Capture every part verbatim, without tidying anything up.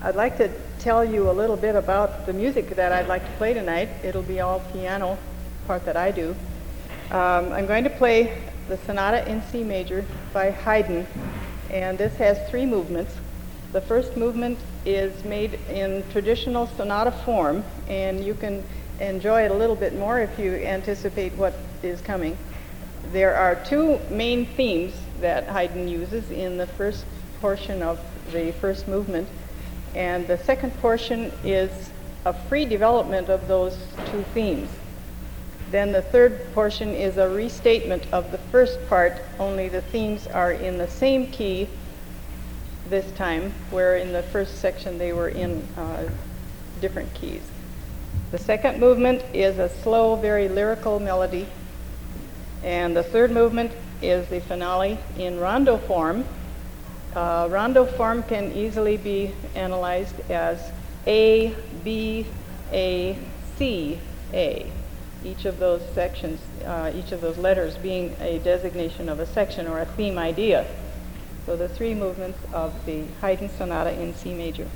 I'd like to tell you a little bit about the music that I'd like to play tonight. It'll be all piano, part that I do. Um, I'm going to play the Sonata in C major by Haydn, and this has three movements. The first movement is made in traditional sonata form, and you can enjoy it a little bit more if you anticipate what is coming. There are two main themes that Haydn uses in the first portion of the first movement, and the second portion is a free development of those two themes. Then the third portion is a restatement of the first part, only the themes are in the same key this time, where in the first section they were in uh, different keys. The second movement is a slow, very lyrical melody, and the third movement is the finale in rondo form. Uh, rondo form can easily be analyzed as A, B, A, C, A. Each of those sections, uh, each of those letters being a designation of a section or a theme idea. So the three movements of the Haydn Sonata in C major.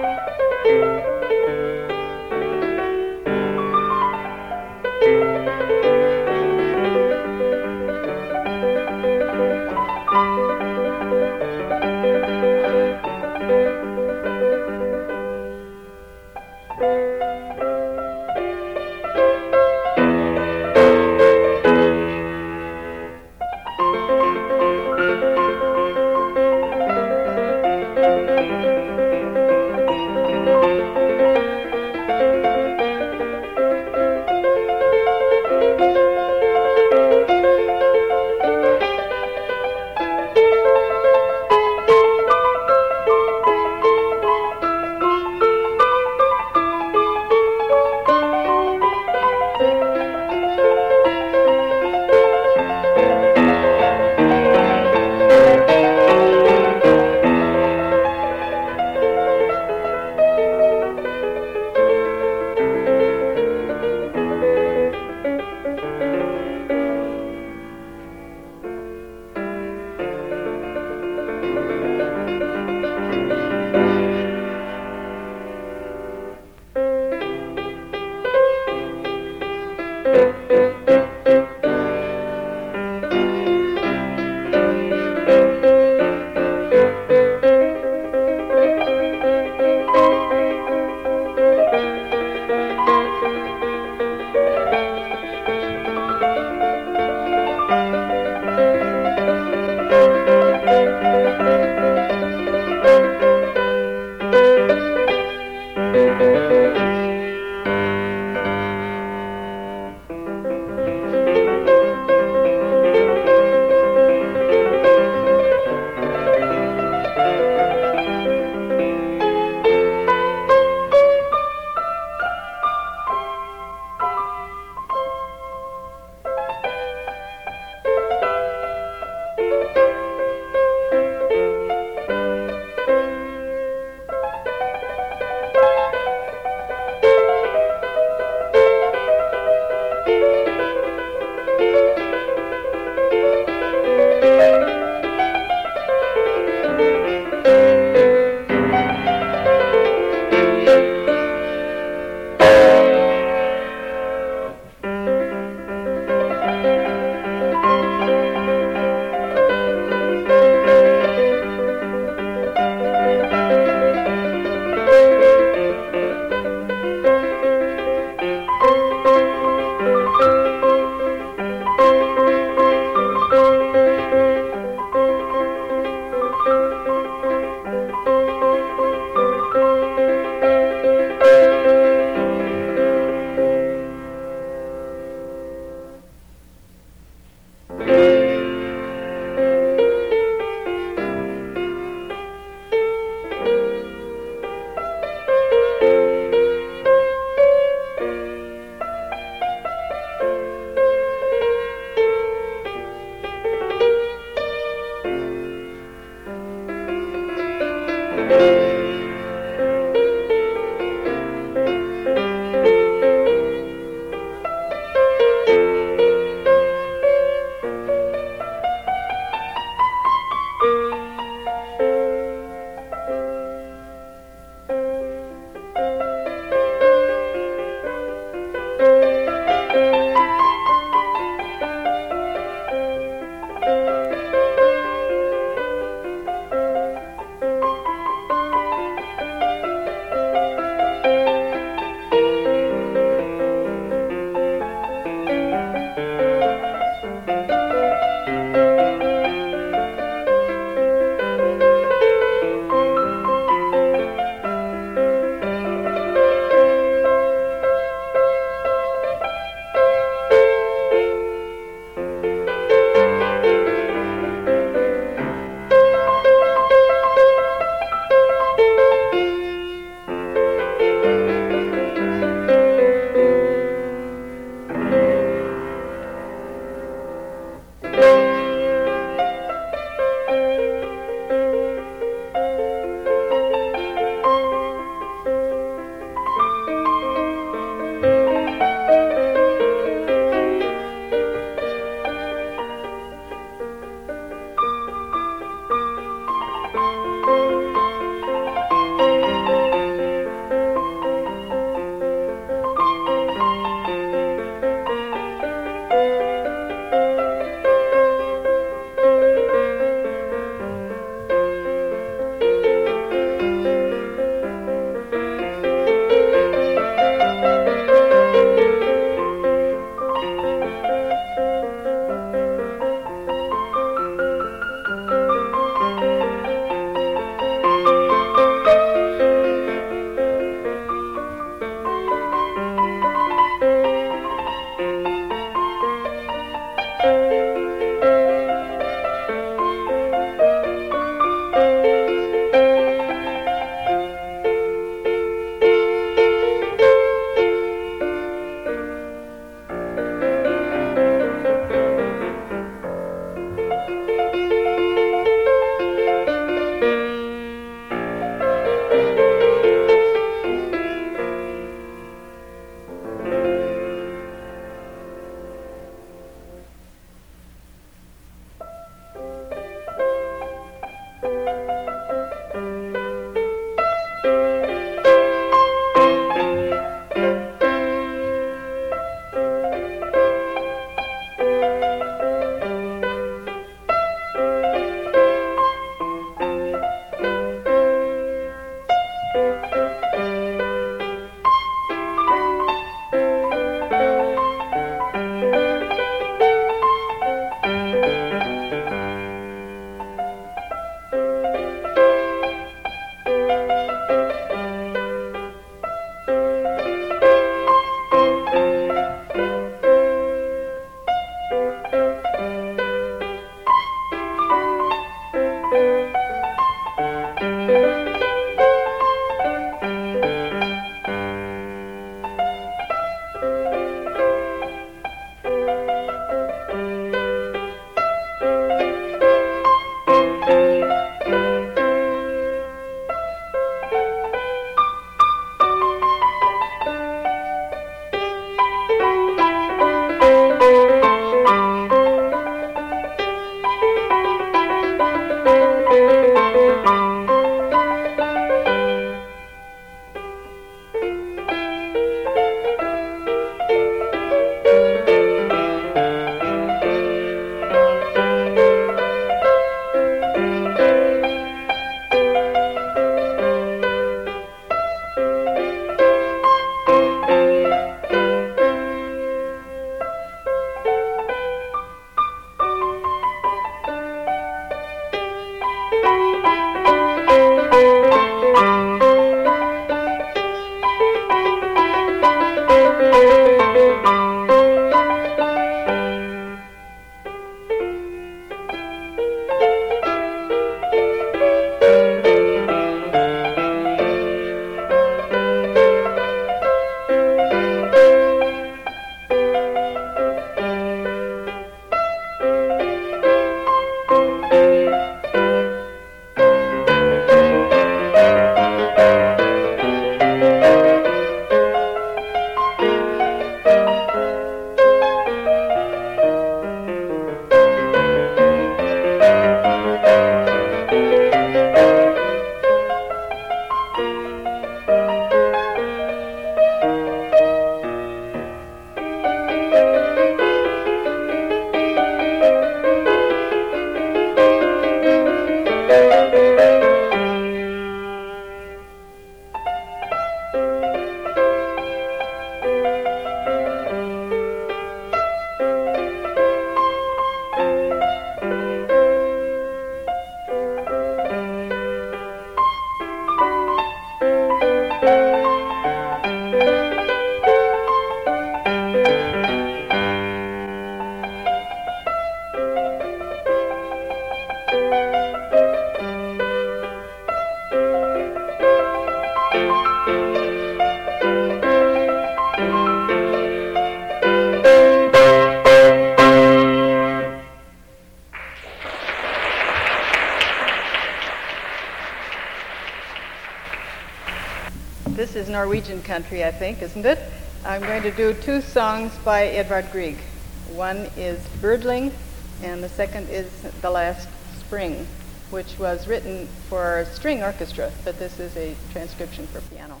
This is Norwegian country, I think, isn't it? I'm going to do two songs by Edvard Grieg. One is Birdling, and the second is The Last Spring, which was written for string orchestra, but this is a transcription for piano.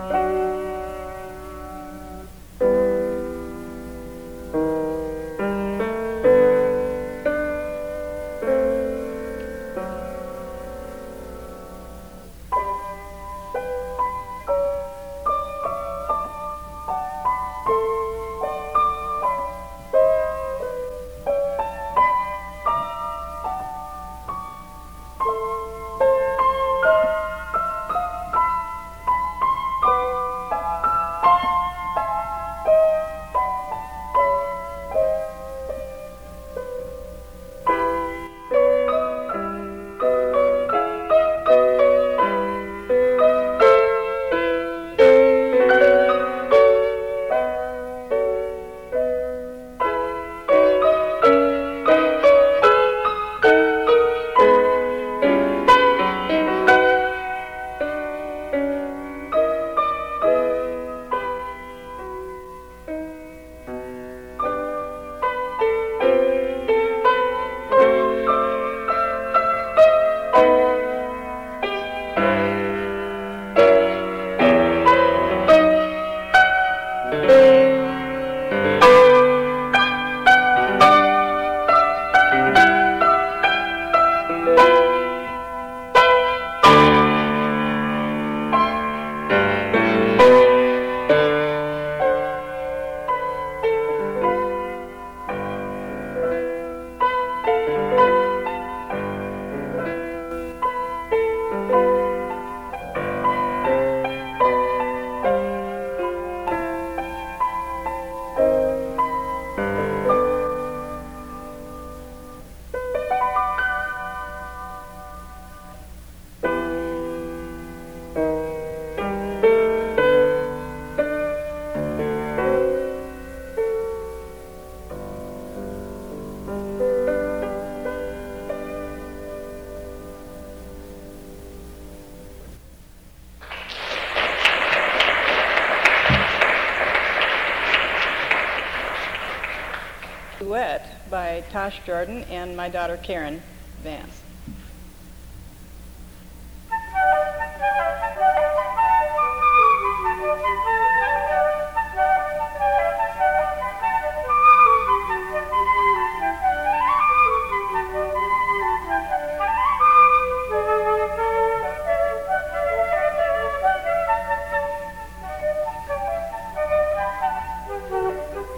Duet by Tosh Jordan and my daughter Karen Vance.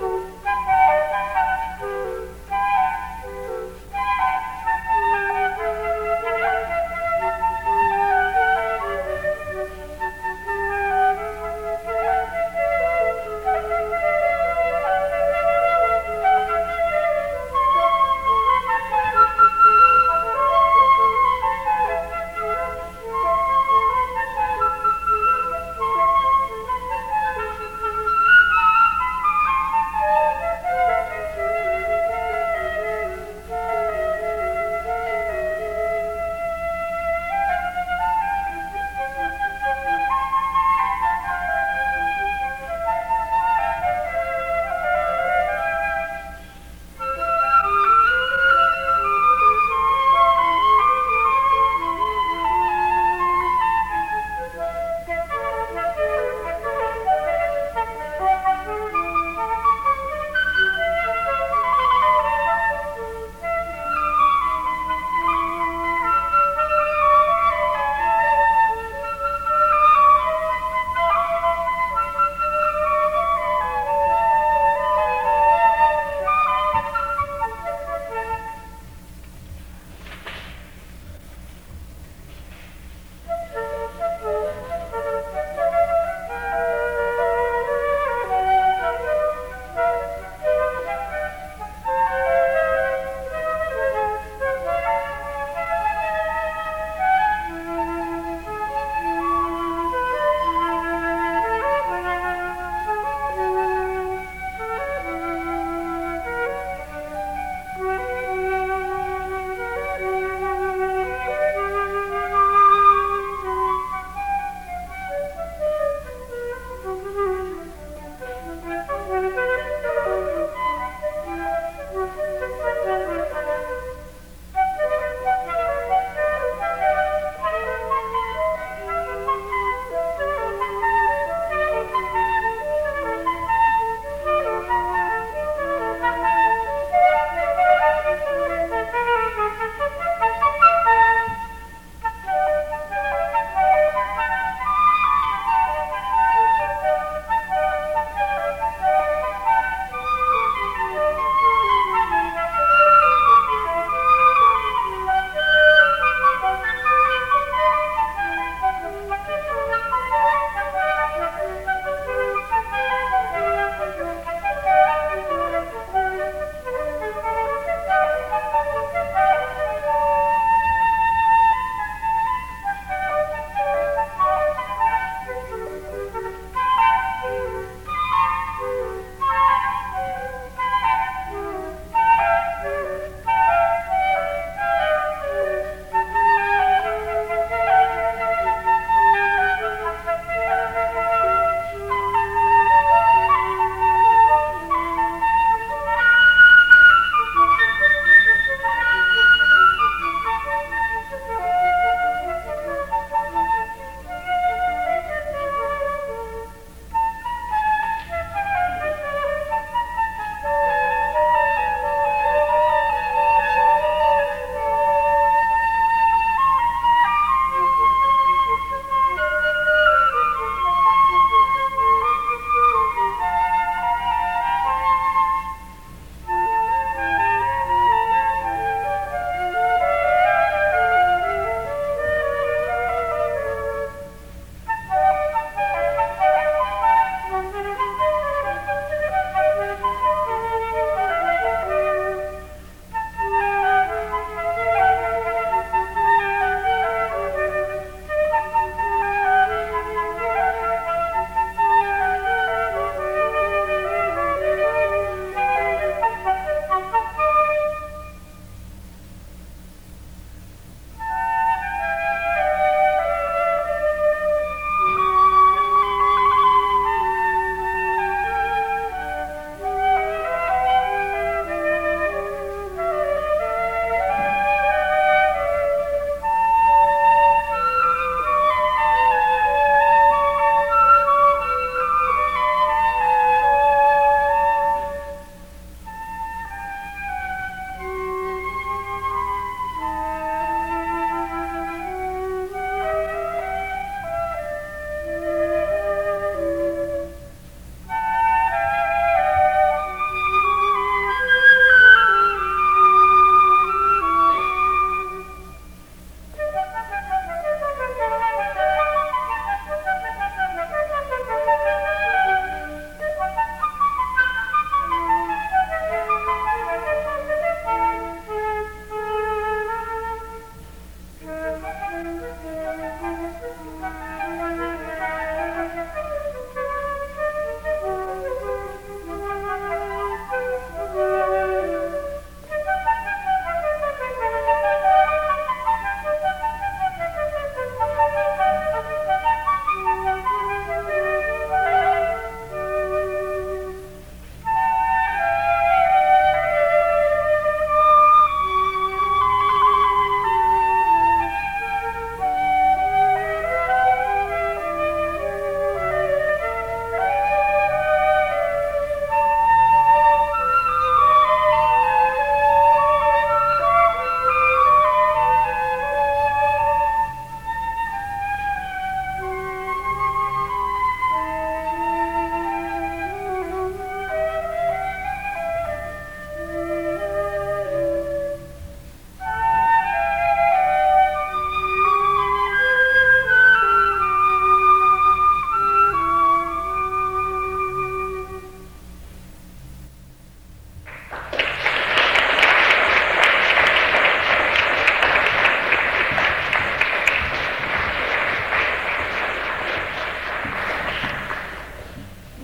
Thank you.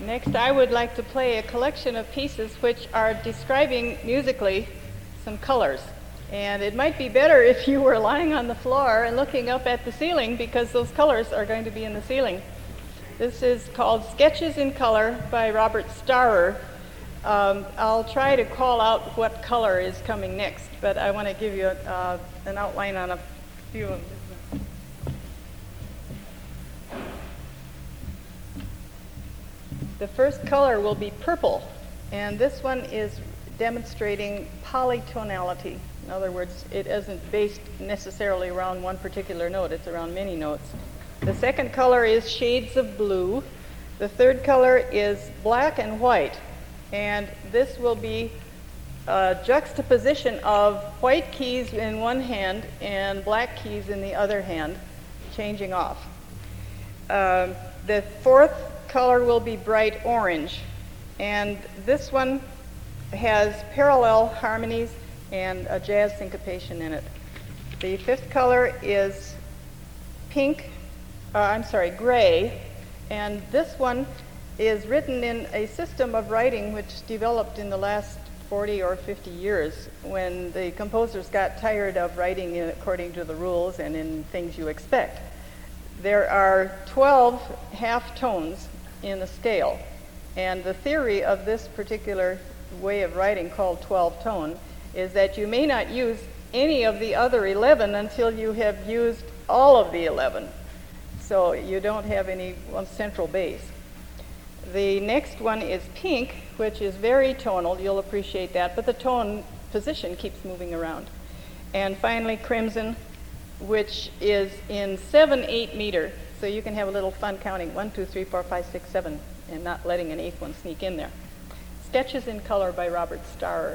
Next, I would like to play a collection of pieces which are describing musically some colors. And it might be better if you were lying on the floor and looking up at the ceiling, because those colors are going to be in the ceiling. This is called Sketches in Color by Robert Starrer. Um, I'll try to call out what color is coming next, but I want to give you a, uh, an outline on a few of them. The first color will be purple, and this one is demonstrating polytonality. In other words, it isn't based necessarily around one particular note, it's around many notes. The second color is shades of blue. The third color is black and white, and this will be a juxtaposition of white keys in one hand and black keys in the other hand, changing off. Um, the fourth color will be bright orange, and this one has parallel harmonies and a jazz syncopation in it. The fifth color is pink, uh, I'm sorry, gray, and this one is written in a system of writing which developed in the last forty or fifty years, when the composers got tired of writing in according to the rules and in things you expect. There are twelve half tones in the scale, and the theory of this particular way of writing, called twelve tone, is that you may not use any of the other eleven until you have used all of the eleven. So you don't have any one central base. The next one is pink, which is very tonal. You'll appreciate that, but the tone position keeps moving around. And finally, crimson, which is in seven eight meter. So you can have a little fun counting one, two, three, four, five, six, seven, and not letting an eighth one sneak in there. Sketches in Color by Robert Starrer.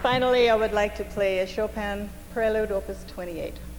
finally, I would like to play a Chopin Prelude, Opus twenty-eight.